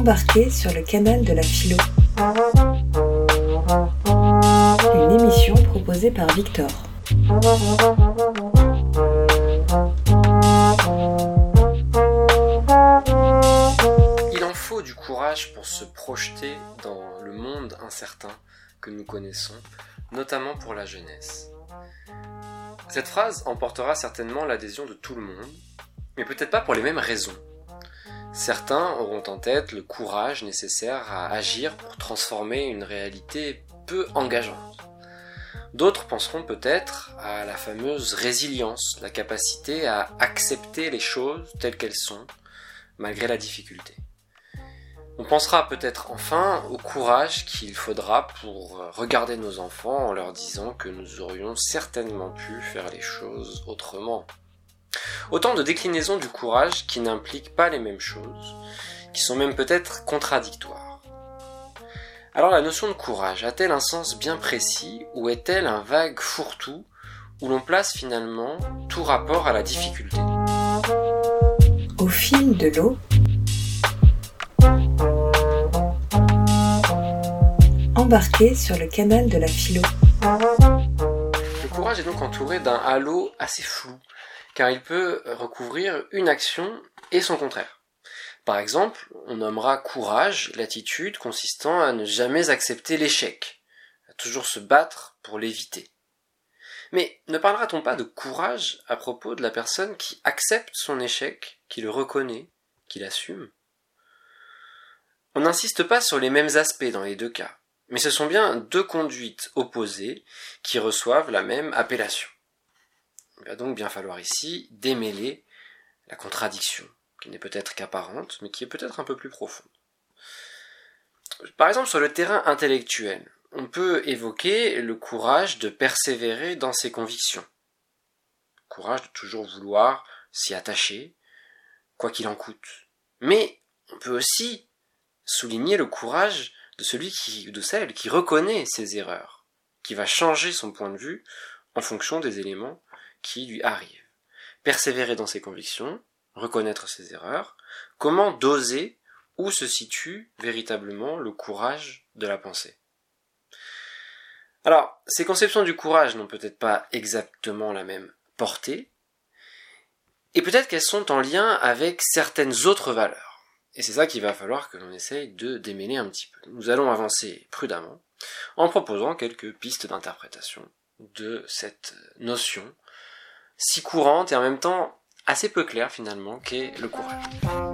Embarquez sur le canal de la philo. Une émission proposée par Victor. Il en faut du courage pour se projeter dans le monde incertain que nous connaissons, notamment pour la jeunesse. Cette phrase emportera certainement l'adhésion de tout le monde, mais peut-être pas pour les mêmes raisons. Certains auront en tête le courage nécessaire à agir pour transformer une réalité peu engageante. D'autres penseront peut-être à la fameuse résilience, la capacité à accepter les choses telles qu'elles sont, malgré la difficulté. On pensera peut-être enfin au courage qu'il faudra pour regarder nos enfants en leur disant que nous aurions certainement pu faire les choses autrement. Autant de déclinaisons du courage qui n'impliquent pas les mêmes choses, qui sont même peut-être contradictoires. Alors la notion de courage a-t-elle un sens bien précis ou est-elle un vague fourre-tout où l'on place finalement tout rapport à la difficulté ? Au fil de l'eau, embarquez sur le canal de la philo. Le courage est donc entouré d'un halo assez flou, car il peut recouvrir une action et son contraire. Par exemple, on nommera courage l'attitude consistant à ne jamais accepter l'échec, à toujours se battre pour l'éviter. Mais ne parlera-t-on pas de courage à propos de la personne qui accepte son échec, qui le reconnaît, qui l'assume ? On n'insiste pas sur les mêmes aspects dans les deux cas, mais ce sont bien deux conduites opposées qui reçoivent la même appellation. Il va donc bien falloir ici démêler la contradiction, qui n'est peut-être qu'apparente, mais qui est peut-être un peu plus profonde. Par exemple, sur le terrain intellectuel, on peut évoquer le courage de persévérer dans ses convictions. Le courage de toujours vouloir s'y attacher, quoi qu'il en coûte. Mais on peut aussi souligner le courage de celle qui reconnaît ses erreurs, qui va changer son point de vue en fonction des éléments qui lui arrivent. Persévérer dans ses convictions, reconnaître ses erreurs, comment doser où se situe véritablement le courage de la pensée. Alors, ces conceptions du courage n'ont peut-être pas exactement la même portée, et peut-être qu'elles sont en lien avec certaines autres valeurs. Et c'est ça qu'il va falloir que l'on essaye de démêler un petit peu. Nous allons avancer prudemment en proposant quelques pistes d'interprétation de cette notion si courante et en même temps assez peu claire finalement qu'est le courage.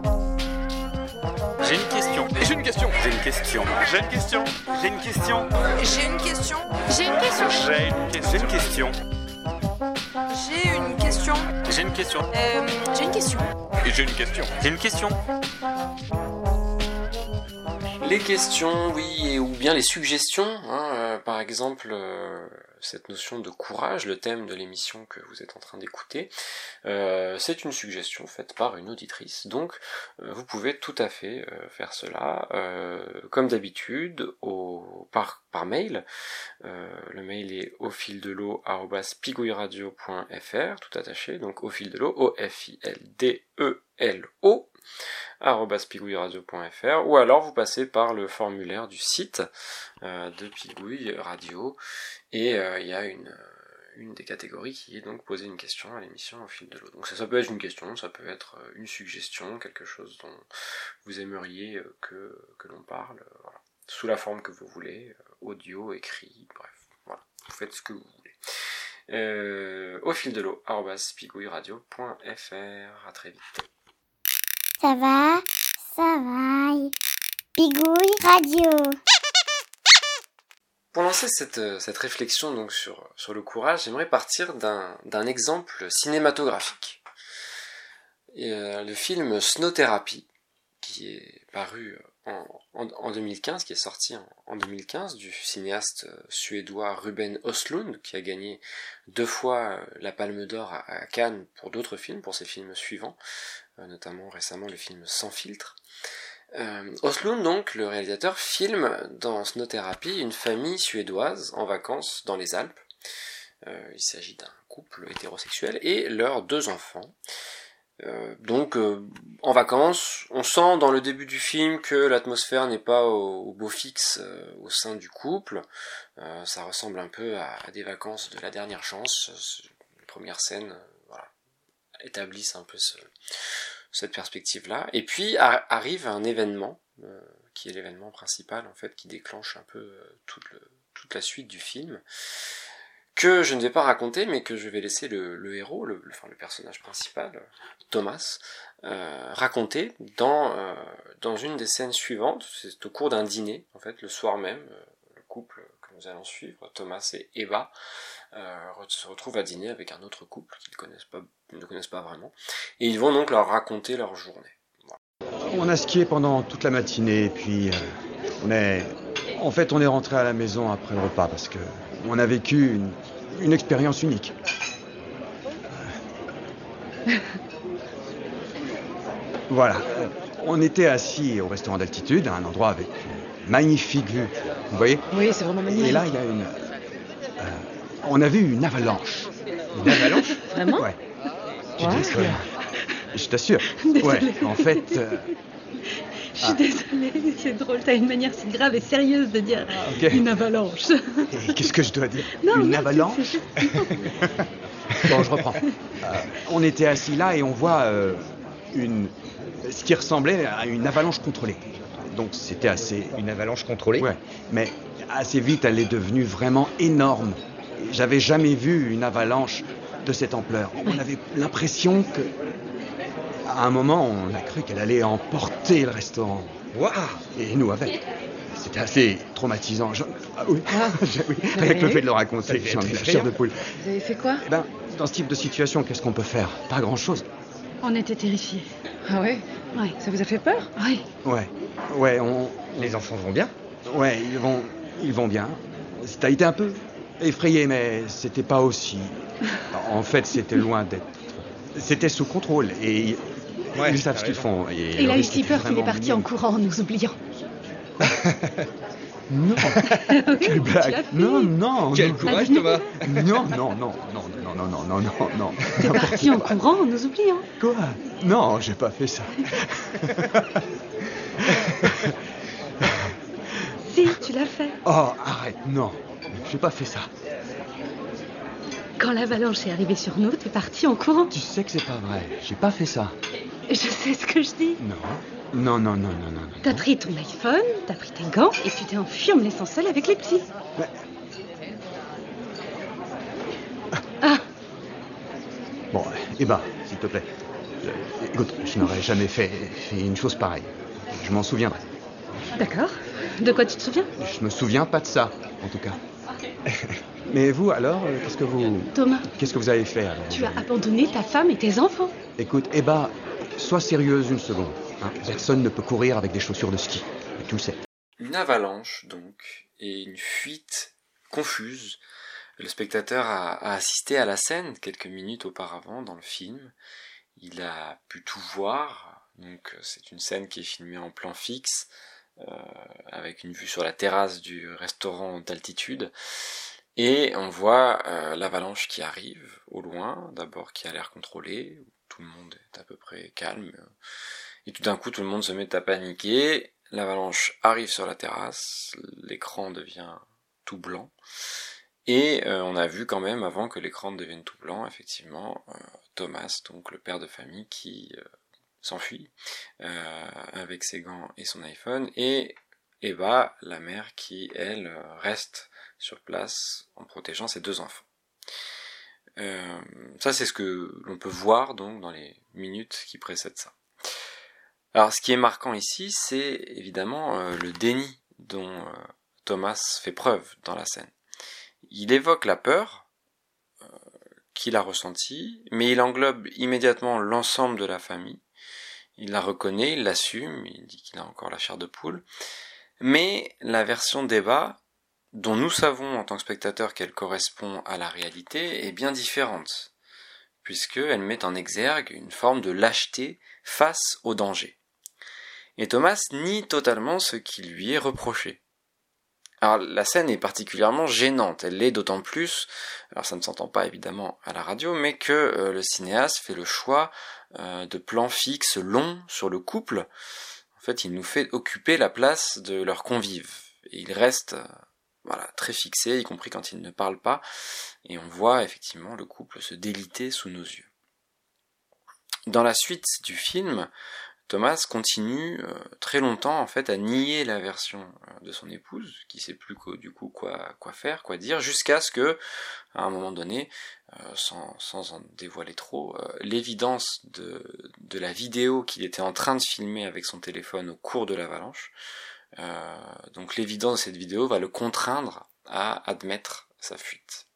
J'ai une question. J'ai une question. J'ai une question. J'ai une question. J'ai une question. J'ai une question. J'ai une question. J'ai une question. J'ai une question. J'ai une question. J'ai une question. Et j'ai une question. J'ai une question. Les questions, oui, ou bien les suggestions, par exemple, cette notion de courage, le thème de l'émission que vous êtes en train d'écouter, c'est une suggestion faite par une auditrice, donc vous pouvez tout à fait faire cela, comme d'habitude, par mail. Le mail est aufildelot@pigouilleradio.fr, tout attaché, donc aufildelot, OFILDELO, @pigouilleradio.fr, ou alors vous passez par le formulaire du site de Pigouille Radio, et il y a une des catégories qui est donc poser une question à l'émission Au fil de l'eau. Donc ça peut être une question, ça peut être une suggestion, quelque chose dont vous aimeriez que l'on parle, voilà, sous la forme que vous voulez, audio, écrit, bref, voilà, vous faites ce que vous voulez. Au fil de l'eau, @pigouilleradio.fr. À très vite. Ça va, Pigouille Radio. Pour lancer cette réflexion donc sur le courage, j'aimerais partir d'un exemple cinématographique. Le film Snow Therapy, qui est paru en 2015, qui est sorti en 2015, du cinéaste suédois Ruben Östlund, qui a gagné 2 fois la Palme d'Or à Cannes pour d'autres films, pour ses films suivants, notamment récemment le film Sans filtre. Östlund, donc, le réalisateur, filme dans Snow Therapy une famille suédoise en vacances dans les Alpes. Il s'agit d'un couple hétérosexuel et leurs 2 enfants. Donc, en vacances, on sent dans le début du film que l'atmosphère n'est pas au beau fixe au sein du couple. Ça ressemble un peu à des vacances de la dernière chance. Les premières scènes voilà, établissent un peu cette perspective-là. Et puis arrive un événement, qui est l'événement principal, en fait, qui déclenche un peu toute la suite du film, que je ne vais pas raconter, mais que je vais laisser le héros, le personnage principal, Thomas, raconter dans une des scènes suivantes. C'est au cours d'un dîner, en fait, le soir même, le couple que nous allons suivre, Thomas et Eva, se retrouvent à dîner avec un autre couple qu'ils ne connaissent pas vraiment, et ils vont donc leur raconter leur journée. Voilà. On a skié pendant toute la matinée, et puis on est rentré à la maison après le repas parce que on a vécu une expérience unique. Voilà, on était assis au restaurant d'altitude, à un endroit avec une magnifique vue. Vous voyez ? Oui, c'est vraiment magnifique. Et là, il y a on a vu une avalanche. Une avalanche ? Vraiment ? Ouais. Tu dis ça ? Je t'assure. Désolée. Ouais, en fait... Je suis désolée, c'est drôle, t'as une manière si grave et sérieuse de dire une avalanche. Et qu'est-ce que je dois dire ? Non, une non, avalanche ? Bon, je reprends. On était assis là et on voit ce qui ressemblait à une avalanche contrôlée. Donc c'était assez... Une avalanche contrôlée ? Ouais, mais assez vite, elle est devenue vraiment énorme. J'avais jamais vu une avalanche de cette ampleur. On avait l'impression que... À un moment, on a cru qu'elle allait emporter le restaurant. Waouh ! Et nous avec. C'était assez traumatisant. Oui, rien que le fait de le raconter, j'en ai la chair de poule. Vous avez fait quoi ? Eh ben, dans ce type de situation, qu'est-ce qu'on peut faire ? Pas grand-chose. On était terrifiés. Ah ouais ? Ouais. Ça vous a fait peur ? Oui. Ouais, Les enfants vont bien ? Ouais, ils vont bien. Ça a été un peu effrayé, mais c'était pas aussi... En fait, c'était loin d'être... C'était sous contrôle et ils savent ce qu'ils font. Et il a eu si peur qu'il est parti en courant en nous oubliant. Non. Quelle blague. Non. Quel courage, Thomas. Non. T'es parti en courant en nous oubliant. Quoi ? Non, j'ai pas fait ça. Si, tu l'as fait. Oh, arrête, non. J'ai pas fait ça. Quand l'avalanche est arrivée sur nous, t'es parti en courant. Tu sais que c'est pas vrai. J'ai pas fait ça. Je sais ce que je dis. Non. T'as pris ton iPhone, t'as pris tes gants et tu t'es enfui en me laissant seule avec les petits. Mais... Ah. Bon, Eva, s'il te plaît. Écoute, je n'aurais jamais fait une chose pareille. Je m'en souviendrai. D'accord. De quoi tu te souviens ? Je me souviens pas de ça, en tout cas. Mais vous, alors, Thomas, qu'est-ce que vous avez fait alors ? tu as abandonné ta femme et tes enfants. Écoute, Eva, sois sérieuse une seconde. Hein. Personne ne peut courir avec des chaussures de ski. Tu le sais. Une avalanche, donc, et une fuite confuse. Le spectateur a assisté à la scène quelques minutes auparavant dans le film. Il a pu tout voir. Donc, c'est une scène qui est filmée en plan fixe, avec une vue sur la terrasse du restaurant d'altitude. Et on voit l'avalanche qui arrive au loin, d'abord qui a l'air contrôlée, tout le monde est à peu près calme, et tout d'un coup tout le monde se met à paniquer, l'avalanche arrive sur la terrasse, l'écran devient tout blanc, et on a vu quand même, avant que l'écran devienne tout blanc, effectivement, Thomas, donc le père de famille, qui s'enfuit avec ses gants et son iPhone, et Eva, la mère, qui, elle, reste sur place en protégeant ses deux enfants. Ça, c'est ce que l'on peut voir donc dans les minutes qui précèdent ça. Alors, ce qui est marquant ici, c'est évidemment le déni dont Thomas fait preuve dans la scène. Il évoque la peur qu'il a ressentie, mais il englobe immédiatement l'ensemble de la famille. Il la reconnaît, il l'assume, il dit qu'il a encore la chair de poule. Mais la version d'Eva, dont nous savons en tant que spectateurs qu'elle correspond à la réalité, est bien différente, puisqu'elle met en exergue une forme de lâcheté face au danger. Et Thomas nie totalement ce qui lui est reproché. Alors la scène est particulièrement gênante, elle l'est d'autant plus, alors ça ne s'entend pas évidemment à la radio, mais que le cinéaste fait le choix de plans fixes longs sur le couple. En fait, il nous fait occuper la place de leurs convives. Et il reste très fixé, y compris quand il ne parle pas, et on voit effectivement le couple se déliter sous nos yeux. Dans la suite du film, Thomas continue très longtemps en fait à nier la version de son épouse, qui sait plus du coup quoi faire, quoi dire, jusqu'à ce que, à un moment donné, sans en dévoiler trop, l'évidence de la vidéo qu'il était en train de filmer avec son téléphone au cours de l'avalanche, donc l'évidence de cette vidéo va le contraindre à admettre sa fuite.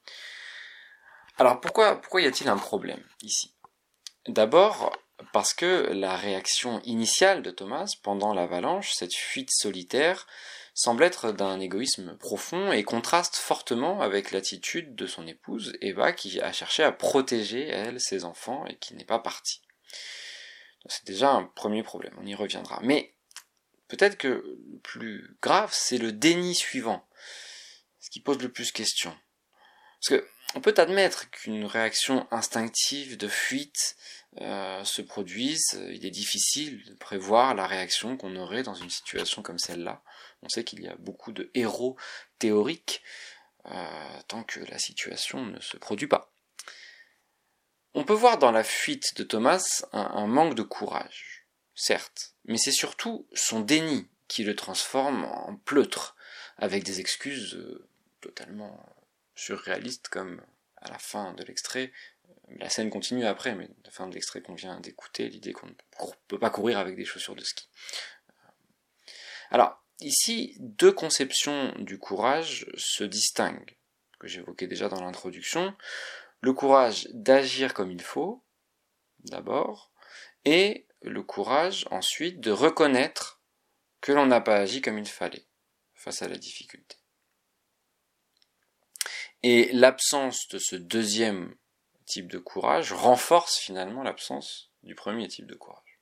Alors pourquoi y a-t-il un problème ici ? D'abord, parce que la réaction initiale de Thomas pendant l'avalanche, cette fuite solitaire, semble être d'un égoïsme profond et contraste fortement avec l'attitude de son épouse, Eva, qui a cherché à protéger, elle, ses enfants et qui n'est pas partie. Donc c'est déjà un premier problème, on y reviendra. Mais peut-être que le plus grave, c'est le déni suivant, ce qui pose le plus question. Parce que on peut admettre qu'une réaction instinctive de fuite se produise. Il est difficile de prévoir la réaction qu'on aurait dans une situation comme celle-là. On sait qu'il y a beaucoup de héros théoriques tant que la situation ne se produit pas. On peut voir dans la fuite de Thomas un manque de courage, certes, mais c'est surtout son déni qui le transforme en pleutre, avec des excuses totalement surréaliste, comme à la fin de l'extrait. La scène continue après, mais la fin de l'extrait qu'on vient d'écouter, l'idée qu'on ne peut pas courir avec des chaussures de ski. Alors, ici, deux conceptions du courage se distinguent, que j'évoquais déjà dans l'introduction. Le courage d'agir comme il faut, d'abord, et le courage, ensuite, de reconnaître que l'on n'a pas agi comme il fallait, face à la difficulté. Et l'absence de ce deuxième type de courage renforce finalement l'absence du premier type de courage.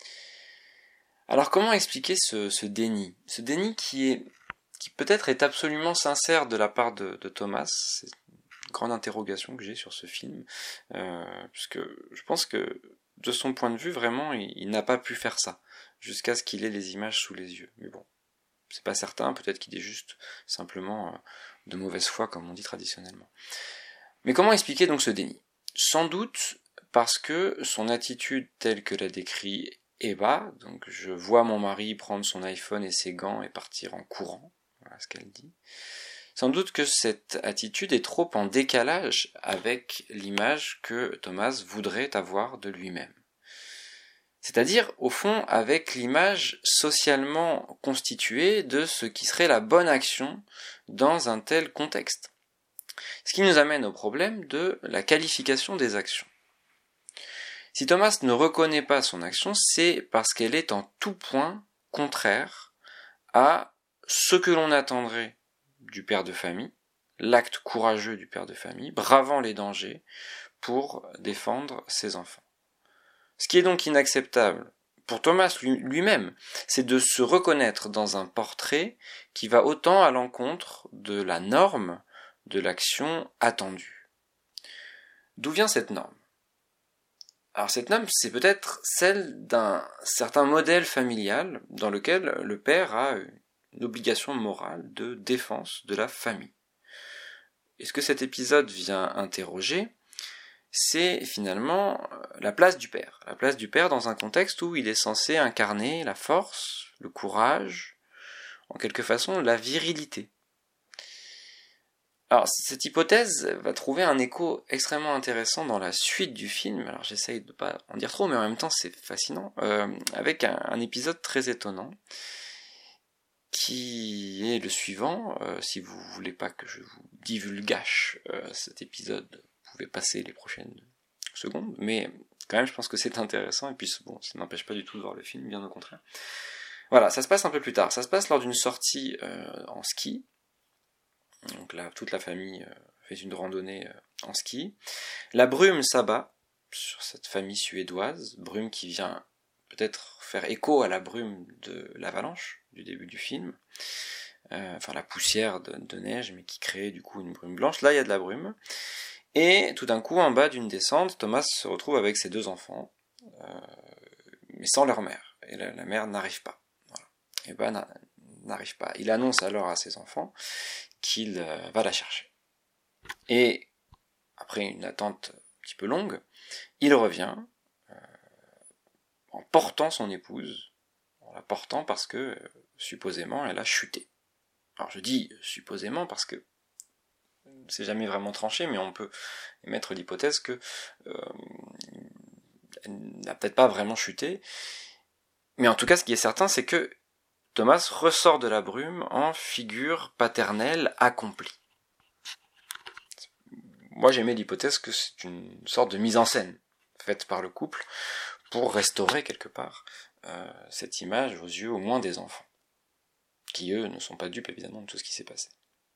Alors comment expliquer ce déni ? Ce déni qui peut-être est absolument sincère de la part de Thomas, c'est une grande interrogation que j'ai sur ce film, puisque je pense que de son point de vue, vraiment, il n'a pas pu faire ça, jusqu'à ce qu'il ait les images sous les yeux. Mais bon, c'est pas certain, peut-être qu'il est juste simplement de mauvaise foi, comme on dit traditionnellement. Mais comment expliquer donc ce déni ? Sans doute parce que son attitude telle que l'a décrit Eva, donc je vois mon mari prendre son iPhone et ses gants et partir en courant, voilà ce qu'elle dit. Sans doute que cette attitude est trop en décalage avec l'image que Thomas voudrait avoir de lui-même. C'est-à-dire, au fond, avec l'image socialement constituée de ce qui serait la bonne action dans un tel contexte. Ce qui nous amène au problème de la qualification des actions. Si Thomas ne reconnaît pas son action, c'est parce qu'elle est en tout point contraire à ce que l'on attendrait du père de famille, l'acte courageux du père de famille, bravant les dangers pour défendre ses enfants. Ce qui est donc inacceptable pour Thomas lui-même, c'est de se reconnaître dans un portrait qui va autant à l'encontre de la norme de l'action attendue. D'où vient cette norme ? Alors cette norme, c'est peut-être celle d'un certain modèle familial dans lequel le père a une obligation morale de défense de la famille. Et ce que cet épisode vient interroger, c'est finalement la place du père. La place du père dans un contexte où il est censé incarner la force, le courage, en quelque façon la virilité. Alors cette hypothèse va trouver un écho extrêmement intéressant dans la suite du film, alors j'essaye de pas en dire trop, mais en même temps c'est fascinant, avec un épisode très étonnant, qui est le suivant. Si vous voulez pas que je vous divulgâche cet épisode, pouvez passer les prochaines secondes, mais quand même je pense que c'est intéressant, et puis bon, ça n'empêche pas du tout de voir le film, bien au contraire. Voilà, ça se passe un peu plus tard, ça se passe lors d'une sortie en ski, donc là toute la famille fait une randonnée en ski, la brume s'abat sur cette famille suédoise, brume qui vient peut-être faire écho à la brume de l'avalanche du début du film, la poussière de neige, mais qui crée du coup une brume blanche. Là, il y a de la brume. Et tout d'un coup, en bas d'une descente, Thomas se retrouve avec ses 2 enfants, mais sans leur mère. Et la mère n'arrive pas. Voilà. Et n'arrive pas. Il annonce alors à ses enfants qu'il va la chercher. Et après une attente un petit peu longue, il revient en portant son épouse, en la portant parce que supposément elle a chuté. Alors je dis supposément parce que c'est jamais vraiment tranché, mais on peut émettre l'hypothèse que elle n'a peut-être pas vraiment chuté. Mais en tout cas, ce qui est certain, c'est que Thomas ressort de la brume en figure paternelle accomplie. Moi, j'aimais l'hypothèse que c'est une sorte de mise en scène faite par le couple pour restaurer quelque part cette image aux yeux au moins des enfants, qui eux ne sont pas dupes évidemment de tout ce qui s'est passé.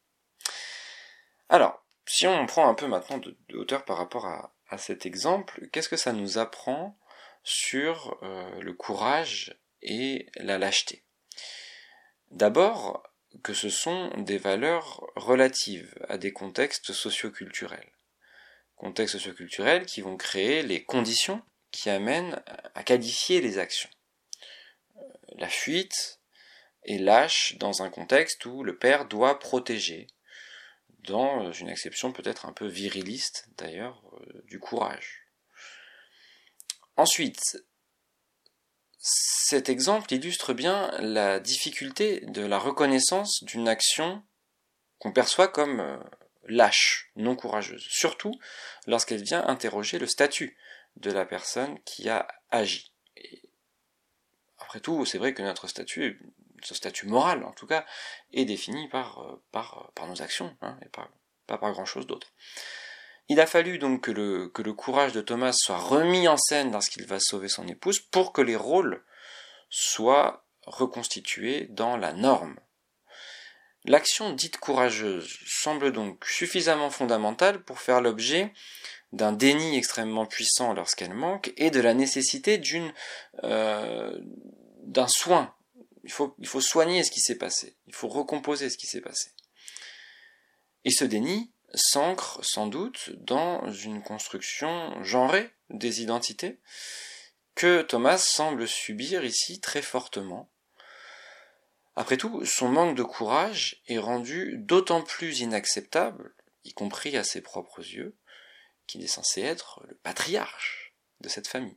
Alors, si on prend un peu maintenant de hauteur par rapport à cet exemple, qu'est-ce que ça nous apprend sur le courage et la lâcheté? D'abord, que ce sont des valeurs relatives à des contextes socioculturels. Contextes socioculturels qui vont créer les conditions qui amènent à qualifier les actions. La fuite est lâche dans un contexte où le père doit protéger, dans une acception peut-être un peu viriliste d'ailleurs du courage. Ensuite, cet exemple illustre bien la difficulté de la reconnaissance d'une action qu'on perçoit comme lâche, non courageuse, surtout lorsqu'elle vient interroger le statut de la personne qui a agi. Et après tout, c'est vrai que notre statut, ce statut moral en tout cas, est défini par nos actions, et pas par grand-chose d'autre. Il a fallu donc que le courage de Thomas soit remis en scène lorsqu'il va sauver son épouse pour que les rôles soient reconstitués dans la norme. L'action dite courageuse semble donc suffisamment fondamentale pour faire l'objet d'un déni extrêmement puissant lorsqu'elle manque et de la nécessité d'un soin. Il faut soigner ce qui s'est passé, il faut recomposer ce qui s'est passé. Et ce déni s'ancre sans doute dans une construction genrée des identités que Thomas semble subir ici très fortement. Après tout, son manque de courage est rendu d'autant plus inacceptable, y compris à ses propres yeux, qu'il est censé être le patriarche de cette famille.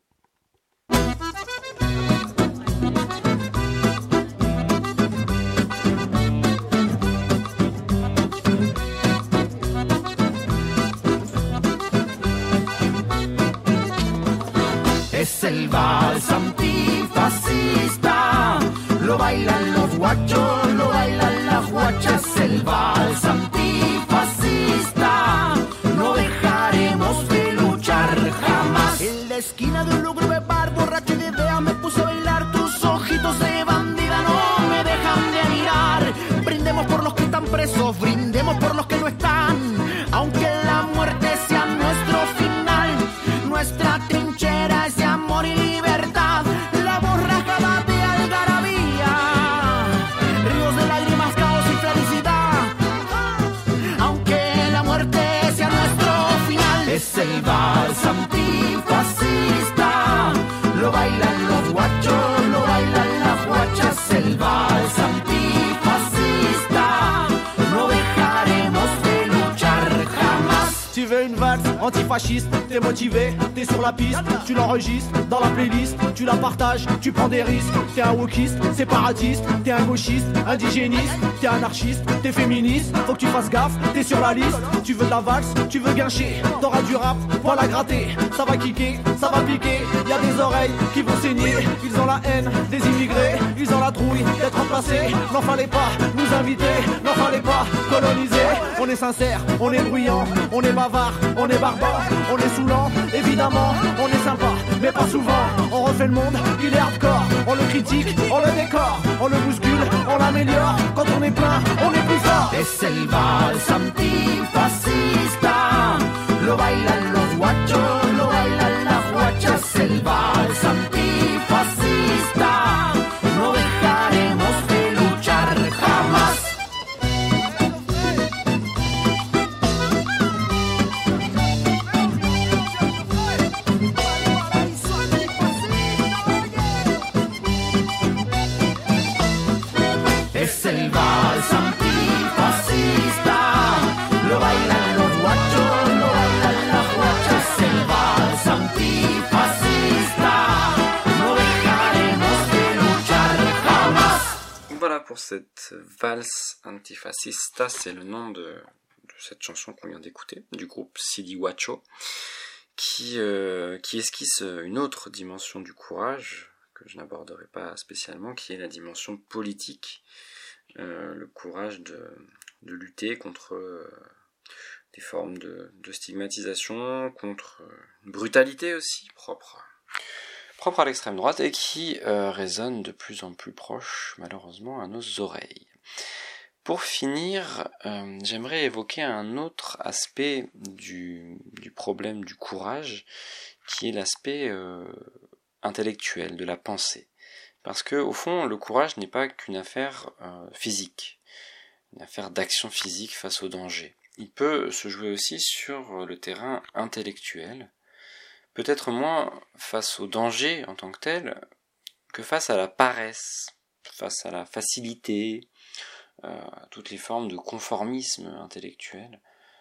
Es el vals antifascista, lo bailan los guachos, lo bailan las guachas, el vals antifascista, no dejaremos de luchar jamás. En la esquina de un lúgubre bar, borracho y de idea, me puse a bailar, tus ojitos de bandida no me dejan de mirar. Brindemos por los que están presos, brindemos por los que no están, aunque la muerte sea nuestro final, nuestra trinchera es de amor y libertad, la borrajada de algarabía, ríos de lágrimas, caos y felicidad, aunque la muerte sea nuestro final. Es el vals antifascista, lo bailan los guachos, lo bailan las guachas, el vals antifascista, no dejaremos de luchar jamás. Tu veux une valse antifasciste, t'es motivé, t'es sur la piste, tu l'enregistres dans la playlist, tu la partages, tu prends des risques, t'es un wokiste, séparatiste, t'es un gauchiste, indigéniste, t'es anarchiste, t'es féministe, faut que tu fasses gaffe, t'es sur la liste, tu veux de la valse, tu veux guincher, t'auras du rap, pour la gratter, ça va kicker, ça va piquer, y a des oreilles qui vont saigner, ils ont la haine des immigrés, ils ont la trouille d'être remplacés, n'en fallait pas nous inviter, n'en fallait pas coloniser, on est sincère, on est bruyant, on est bavard, on est barbare, on est saoulant, évidemment, on est sympa, mais pas souvent, on refait le monde, il est hardcore, on le critique, on le décore, on le bouscule, on l'améliore, quand on est plein, on est plus fort. Es el vals antifascista, lo bailan los guachos, lo bailan las guachas, el vals antifascista, no dejaremos de luchar jamás. pour cette valse antifascista, c'est le nom de cette chanson qu'on vient d'écouter, du groupe Silihuacho, qui esquisse une autre dimension du courage, que je n'aborderai pas spécialement, qui est la dimension politique, le courage de lutter contre des formes de stigmatisation, contre une brutalité aussi propre à l'extrême droite et qui résonne de plus en plus proche, malheureusement, à nos oreilles. Pour finir, j'aimerais évoquer un autre aspect du problème du courage, qui est l'aspect intellectuel, de la pensée. Parce que, au fond, le courage n'est pas qu'une affaire physique, une affaire d'action physique face au danger. Il peut se jouer aussi sur le terrain intellectuel, peut-être moins face au danger en tant que tel, que face à la paresse, face à la facilité, à toutes les formes de conformisme intellectuel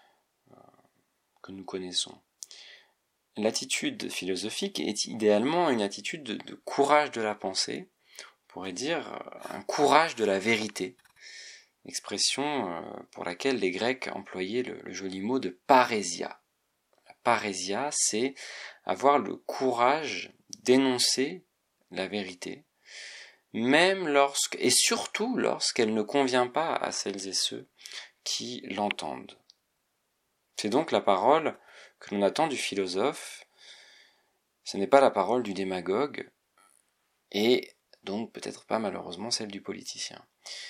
que nous connaissons. L'attitude philosophique est idéalement une attitude de courage de la pensée, on pourrait dire un courage de la vérité, expression pour laquelle les Grecs employaient le joli mot de parésia. La parésia, c'est avoir le courage d'énoncer la vérité, même et surtout lorsqu'elle ne convient pas à celles et ceux qui l'entendent. C'est donc la parole que l'on attend du philosophe, ce n'est pas la parole du démagogue, et donc peut-être pas malheureusement celle du politicien.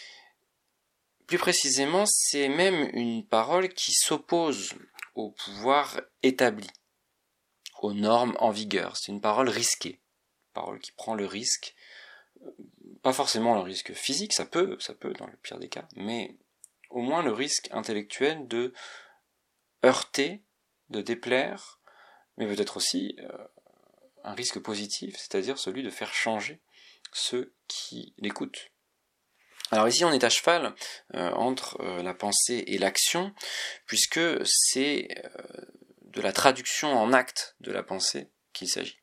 Plus précisément, c'est même une parole qui s'oppose au pouvoir établi, aux normes en vigueur. C'est une parole risquée, une parole qui prend le risque, pas forcément le risque physique, ça peut dans le pire des cas, mais au moins le risque intellectuel de heurter, de déplaire, mais peut-être aussi un risque positif, c'est-à-dire celui de faire changer ceux qui l'écoutent. Alors ici on est à cheval entre la pensée et l'action, puisque c'est de la traduction en acte de la pensée qu'il s'agit.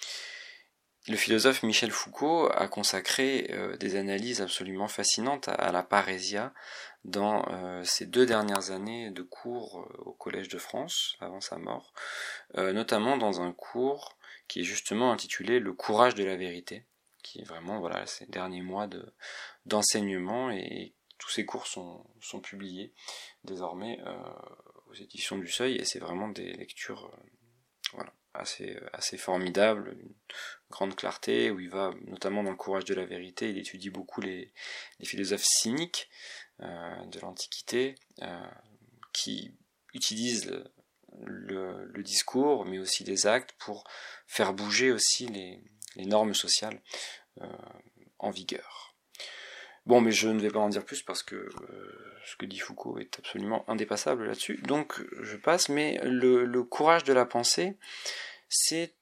Le philosophe Michel Foucault a consacré des analyses absolument fascinantes à la parésia dans ses 2 dernières années de cours au Collège de France, avant sa mort, notamment dans un cours qui est justement intitulé « Le courage de la vérité », qui est vraiment ces derniers mois d'enseignement, et tous ces cours sont publiés désormais aux éditions du Seuil, et c'est vraiment des lectures assez formidables, une grande clarté, où il va, notamment dans le courage de la vérité, il étudie beaucoup les philosophes cyniques de l'Antiquité, qui utilisent le discours, mais aussi les actes, pour faire bouger aussi les normes sociales en vigueur. Bon, mais je ne vais pas en dire plus parce que ce que dit Foucault est absolument indépassable là-dessus, donc je passe, mais le courage de la pensée, c'est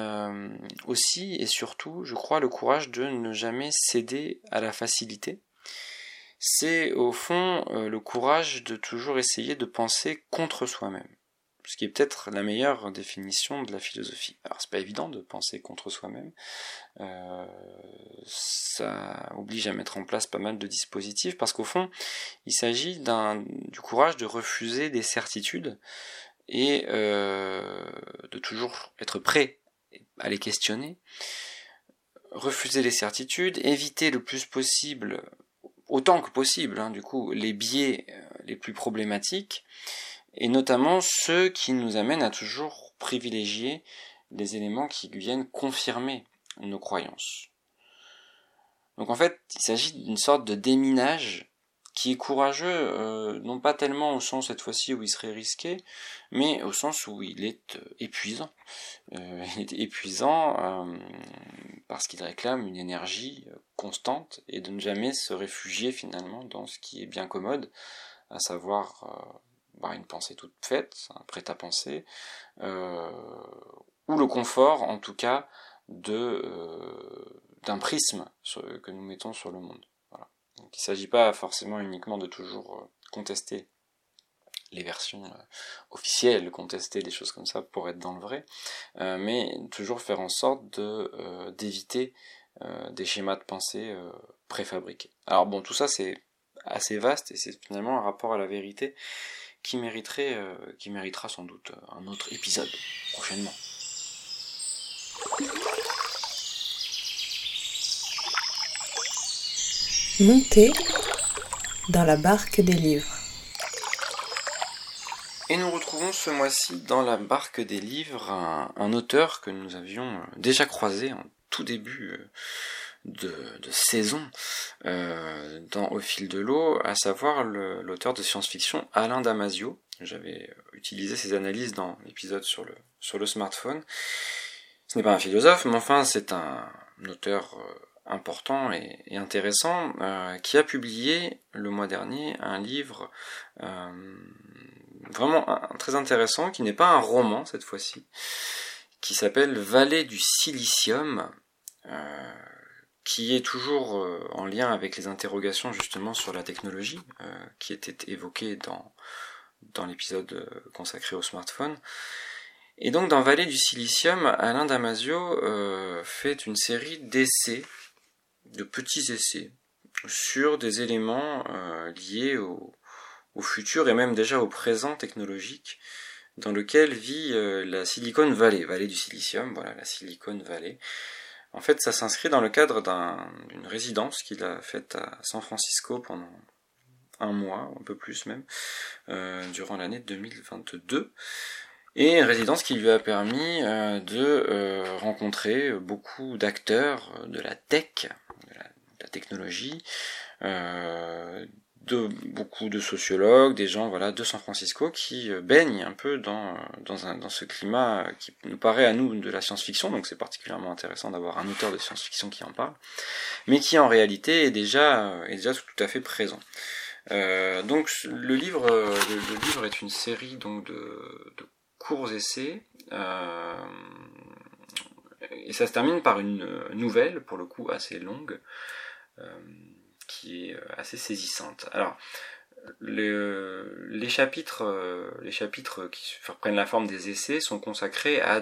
aussi et surtout, je crois, le courage de ne jamais céder à la facilité. C'est au fond le courage de toujours essayer de penser contre soi-même, ce qui est peut-être la meilleure définition de la philosophie. Alors c'est pas évident de penser contre soi-même, ça oblige à mettre en place pas mal de dispositifs, parce qu'au fond il s'agit du courage de refuser des certitudes et de toujours être prêt à les questionner, refuser les certitudes, éviter le plus possible, autant que possible, du coup, les biais les plus problématiques, et notamment ceux qui nous amènent à toujours privilégier les éléments qui viennent confirmer nos croyances. Donc en fait, il s'agit d'une sorte de déminage qui est courageux, non pas tellement au sens cette fois-ci où il serait risqué, mais au sens où il est épuisant. Il est épuisant parce qu'il réclame une énergie constante et de ne jamais se réfugier finalement dans ce qui est bien commode, à savoir une pensée toute faite, un prêt-à-penser, ou le confort en tout cas d'un prisme que nous mettons sur le monde. Voilà. Donc, il ne s'agit pas forcément uniquement de toujours contester les versions officielles, contester des choses comme ça pour être dans le vrai, mais toujours faire en sorte d'éviter des schémas de pensée préfabriqués. Alors bon, tout ça c'est assez vaste et c'est finalement un rapport à la vérité qui méritera sans doute un autre épisode prochainement. Montez dans la barque des livres. Et nous retrouvons ce mois-ci dans la barque des livres un auteur que nous avions déjà croisé en tout début de saison Au fil de l'eau, à savoir l'auteur de science-fiction Alain Damasio. J'avais utilisé ses analyses dans l'épisode sur le smartphone. Ce n'est pas un philosophe, mais enfin c'est un auteur important et intéressant qui a publié le mois dernier un livre vraiment très intéressant, qui n'est pas un roman cette fois-ci, qui s'appelle Vallée du silicium, qui est toujours en lien avec les interrogations justement sur la technologie qui étaient évoquées dans l'épisode consacré au smartphone. Et donc dans Vallée du silicium, Alain Damasio fait une série d'essais, de petits essais, sur des éléments liés au futur et même déjà au présent technologique dans lequel vit la Silicon Valley, Vallée du silicium, voilà, la Silicon Valley. En fait, ça s'inscrit dans le cadre d'une résidence qu'il a faite à San Francisco pendant un mois, un peu plus même, durant l'année 2022. Et une résidence qui lui a permis de rencontrer beaucoup d'acteurs de la tech, de la technologie, beaucoup de sociologues, des gens de San Francisco qui baignent un peu dans ce climat qui nous paraît à nous de la science-fiction, donc c'est particulièrement intéressant d'avoir un auteur de science-fiction qui en parle, mais qui en réalité est déjà tout à fait présent. Donc le livre est une série donc de courts essais, et ça se termine par une nouvelle, pour le coup assez longue, qui est assez saisissante. Alors, les chapitres qui prennent la forme des essais sont consacrés à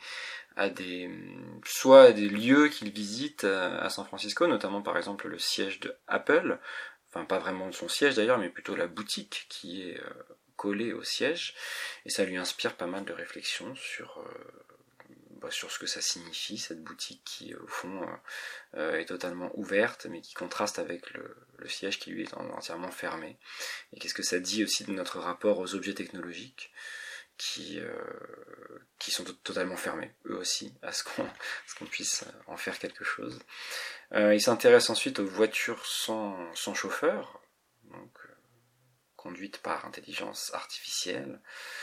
soit des lieux qu'il visite à San Francisco, notamment par exemple le siège de Apple, enfin pas vraiment son siège d'ailleurs, mais plutôt la boutique qui est collée au siège, et ça lui inspire pas mal de réflexions sur ce que ça signifie, cette boutique qui au fond est totalement ouverte mais qui contraste avec le siège qui lui est entièrement fermé, et qu'est-ce que ça dit aussi de notre rapport aux objets technologiques qui sont totalement fermés eux aussi à ce qu'on puisse en faire quelque chose. Il s'intéresse ensuite aux voitures sans chauffeur, donc conduites par intelligence artificielle,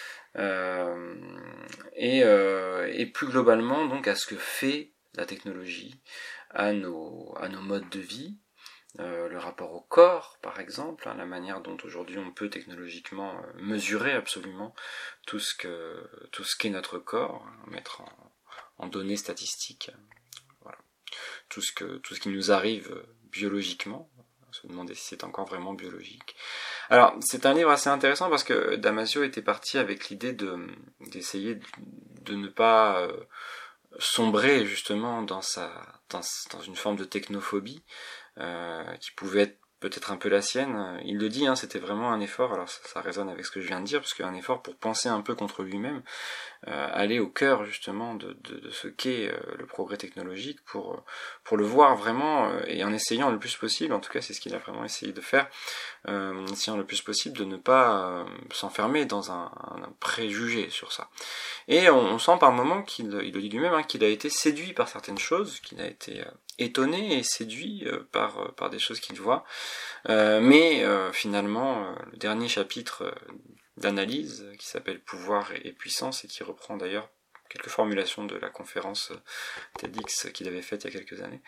et plus globalement donc à ce que fait la technologie à nos modes de vie, le rapport au corps par exemple, la manière dont aujourd'hui on peut technologiquement mesurer absolument tout ce qu'est notre corps, mettre en données statistiques, voilà, tout ce qui nous arrive biologiquement, se demander si c'est encore vraiment biologique. Alors, c'est un livre assez intéressant parce que Damasio était parti avec l'idée d'essayer de ne pas sombrer justement dans une forme de technophobie qui pouvait être peut-être un peu la sienne. Il le dit, c'était vraiment un effort, alors ça résonne avec ce que je viens de dire, parce qu'un effort pour penser un peu contre lui-même, aller au cœur justement de ce qu'est le progrès technologique, pour le voir vraiment, et en essayant le plus possible, en tout cas c'est ce qu'il a vraiment essayé de faire, essayant le plus possible de ne pas s'enfermer dans un préjugé sur ça. Et on sent par moments il le dit lui-même, qu'il a été séduit par certaines choses, qu'il a été étonné et séduit par des choses qu'il voit, mais finalement le dernier chapitre d'analyse qui s'appelle Pouvoir et puissance, et qui reprend d'ailleurs quelques formulations de la conférence TEDx qu'il avait faite il y a quelques années,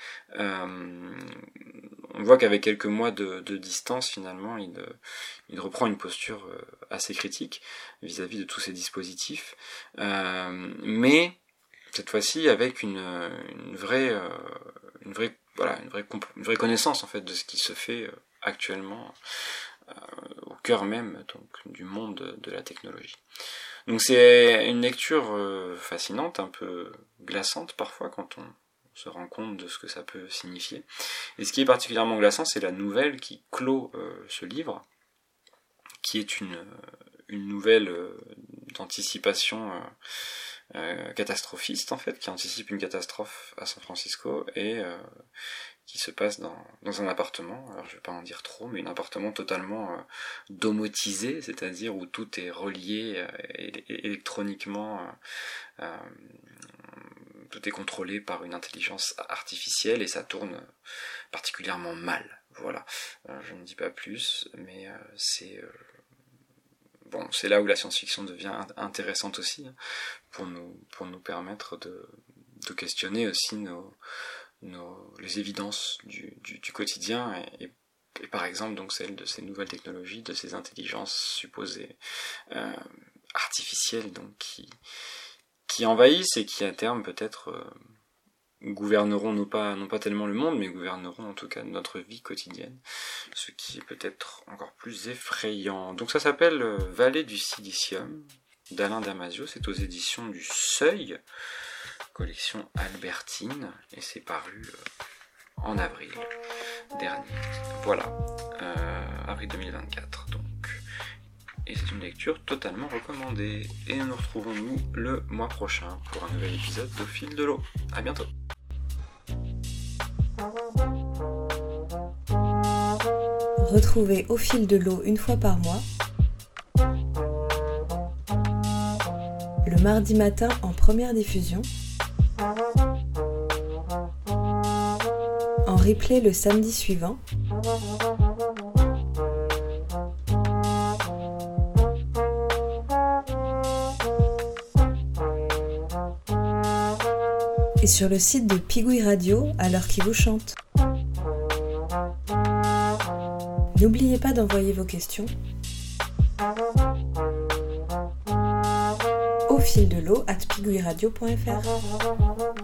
on voit qu'avec quelques mois de distance finalement il reprend une posture assez critique vis-à-vis de tous ces dispositifs, mais cette fois-ci avec une vraie connaissance en fait de ce qui se fait actuellement au cœur même donc du monde de la technologie. Donc c'est une lecture fascinante, un peu glaçante parfois quand se rend compte de ce que ça peut signifier. Et ce qui est particulièrement glaçant, c'est la nouvelle qui clôt ce livre, qui est une nouvelle d'anticipation catastrophiste, en fait, qui anticipe une catastrophe à San Francisco, et qui se passe dans un appartement, alors je vais pas en dire trop, mais un appartement totalement domotisé, c'est-à-dire où tout est relié électroniquement, tout est contrôlé par une intelligence artificielle, et ça tourne particulièrement mal. Voilà, je ne dis pas plus, mais c'est là où la science-fiction devient intéressante aussi, hein, pour nous permettre de questionner aussi les évidences du quotidien, et par exemple donc celle de ces nouvelles technologies, de ces intelligences supposées artificielles, donc qui envahissent et qui à terme peut-être gouverneront non pas tellement le monde, mais gouverneront en tout cas notre vie quotidienne, ce qui est peut-être encore plus effrayant. Donc ça s'appelle Vallée du Silicium d'Alain Damasio, c'est aux éditions du Seuil, collection Albertine, et c'est paru en avril dernier. Voilà, avril 2024 donc. Et c'est une lecture totalement recommandée. Et nous retrouvons le mois prochain pour un nouvel épisode d'Au fil de l'eau. À bientôt. Retrouvez Au fil de l'eau une fois par mois, le mardi matin en première diffusion, en replay le samedi suivant, et sur le site de Pigouille Radio à l'heure qui vous chante. N'oubliez pas d'envoyer vos questions au fil de l'eau @pigouilleradio.fr.